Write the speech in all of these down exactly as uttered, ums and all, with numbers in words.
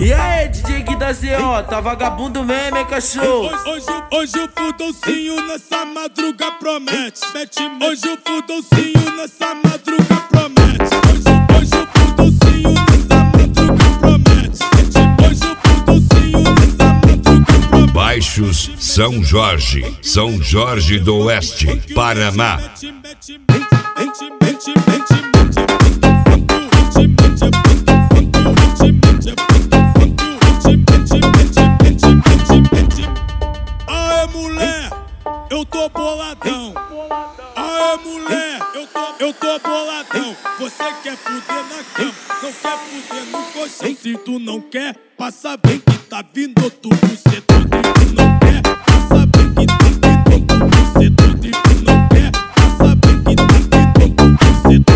E aí, D J Gui da Z O, tá vagabundo mesmo, hein, cachorro? Hoje, hoje, hoje o fudolcinho nessa madruga promete. Mete, hoje o fudolcinho nessa madruga promete. Hoje, hoje o fudolcinho nessa madruga promete. Mete, hoje o fudolcinho nessa madruga promete. Baixos São Jorge, São Jorge do Oeste, Paraná. Aê, mulher, eu tô boladão. Aê, mulher, eu tô, eu tô boladão. Você quer fuder na cama, não quer fuder no colchão. Se tu não quer, passa bem que tá vindo outro bucetão. Se tu não quer, passa bem que tá vindo outro bucetão. Se tu não quer, passa bem que tá vindo outro bucetão.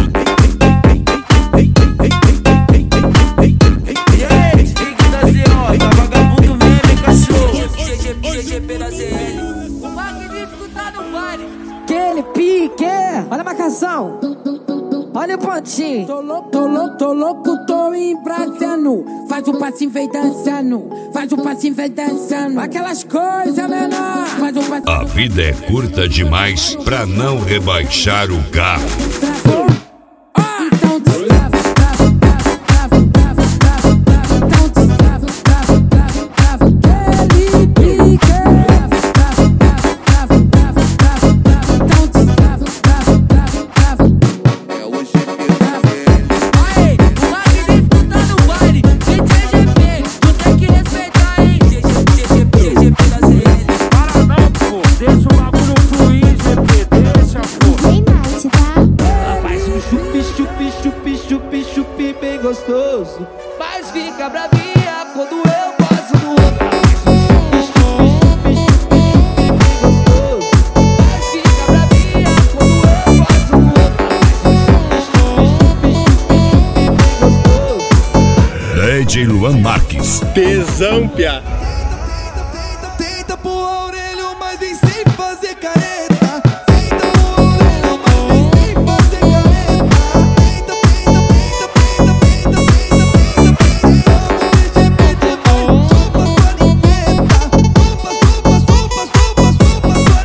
E aí, D J Gui da Z O, tá vagabundo mesmo, hein, cachorro? G G P da Z L. O magnífico tá no baile. Aquele pique, olha a marcação. Olha o pontinho. Tô louco, tô louco, tô louco, tô embrasando. Faz o passinho, vem dançando. Faz o passinho, vem dançando. Aquelas coisas menor. Faz o passinho. A vida é curta demais pra não rebaixar o carro. Travou? Então destrava, trava, trava, trava, trava, trava, trava. Então destrava, trava, trava, trava. Aquele pique. Trava, trava, trava, trava, trava, trava. Então destrava, trava, trava, trava. Aê, o magnífico tá no baile. D J G P, tu tem que respeitar, hein? G G P da Z L. Para não, pô, deixa o bagulho fluir, G P, deixa, pô. Vem mais, tá? Ela faz um chupi, chupi, chupi, chupi, chupi bem gostoso. Mas fica bravinha quando eu passo no outro. Ela faz um chupi, chupi, chupi, chupi, chupi bem gostoso. Mas fica bravinha quando eu passo no outro. Ela faz um chupi, chupi, chupi, chupi bem gostoso. D J Luan Marques. Tesão, pia. Tenta pro orelho, mas vem sem fazer careta. Tenta pro orelho, mas vem sem fazer careta. Tenta, tenta, tenta, tenta, tenta, tenta, tenta,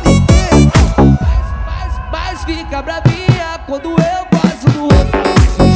Mas fica bravinha quando eu passo no outro.